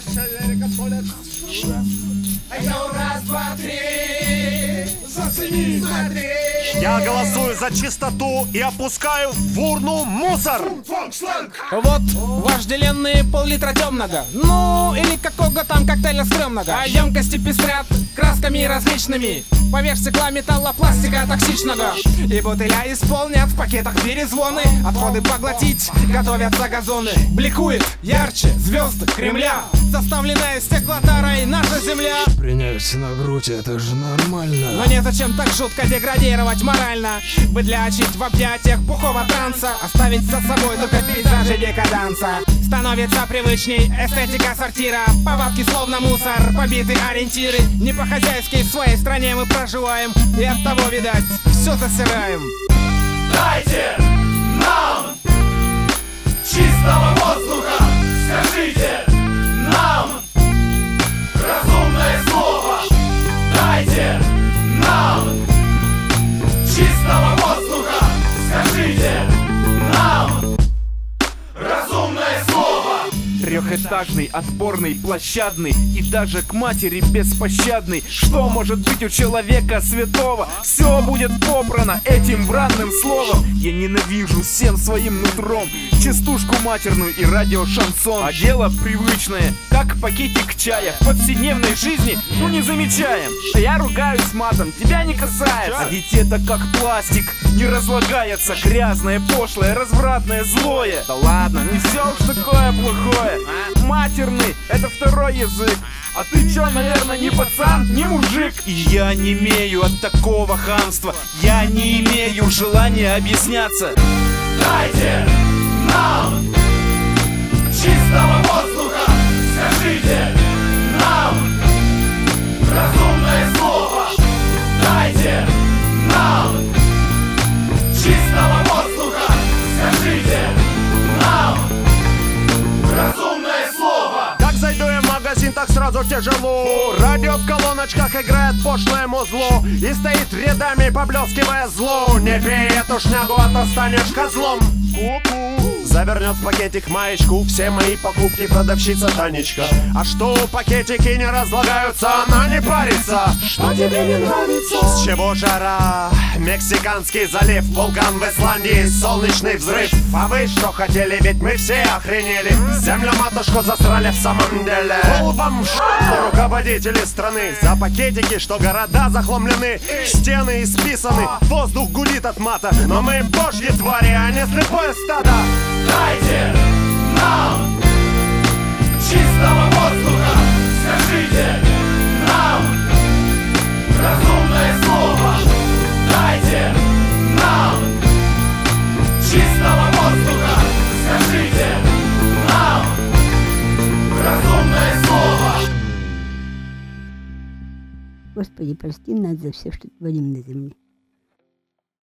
Раз, два, три. Зацени, смотри. Я голосую за чистоту и опускаю в урну мусор. Вот вожделенные пол-литра темного, ну или какого там коктейля стрёмного. А емкости пестрят красками различными, поверх стекла, металла, пластика токсичного. И бутыля исполнят в пакетах перезвоны, отходы поглотить готовятся газоны. Бликует ярче звезд Кремля, заставленная стеклотарой наша земля. Принять на грудь, это же нормально. Но не зачем так жутко деградировать морально, быдлячить в объятиях бухого транса, оставить за собой только пейзажи декаданса. Становится привычней эстетика сортира, повадки словно мусор, побиты ориентиры. Не по-хозяйски в своей стране мы проживаем, и от того, видать, все засираем. Дайте нам чистого воздуха, скажите нам разумное слово. Дайте нам чистого воздуха, скажите нам разумное слово. Трехэтажный, отборный, площадный и даже к матери беспощадный. Что может быть у человека святого? Все будет попрано этим бранным словом. Я ненавижу всем своим нутром частушку матерную и радиошансон. А дело привычное, как пакетик чая. В повседневной жизни, ну не замечаем. Я ругаюсь матом, тебя не касается. А ведь это как пластик, не разлагается. Грязное, пошлое, развратное, злое. Да ладно, не все уж такое плохое. Матерный, это второй язык. А ты чё, наверное, не пацан, не мужик. И я не имею от такого хамства, я не имею желания объясняться. Дайте нам чистого воздуха, скажите нам разумное слово. Дайте нам чистого воздуха, скажите нам разумное слово. Как зайду я в магазин, так сразу тяжело. Радио в колоночках играет пошлое музло и стоит рядами, поблескивая зло. Не пей эту шнягу, а то станешь козлом. Завернет в пакетик маечку, все мои покупки продавщица Танечка. А что пакетики не разлагаются, она не парится. Что тебе не нравится? С чего жара? Мексиканский залив, вулкан в Исландии, солнечный взрыв. А вы что хотели, ведь мы все охренели. Землю матушку засрали в самом деле. Пол вам руководители страны за пакетики, что города захламлены, стены исписаны, воздух гудит от мата. Но мы божьи твари, а не слепое стадо. Дайте нам чистого воздуха, скажите нам разумное слово. Дайте нам чистого воздуха, скажите нам разумное слово. Господи, прости нас за все, что творим на земле.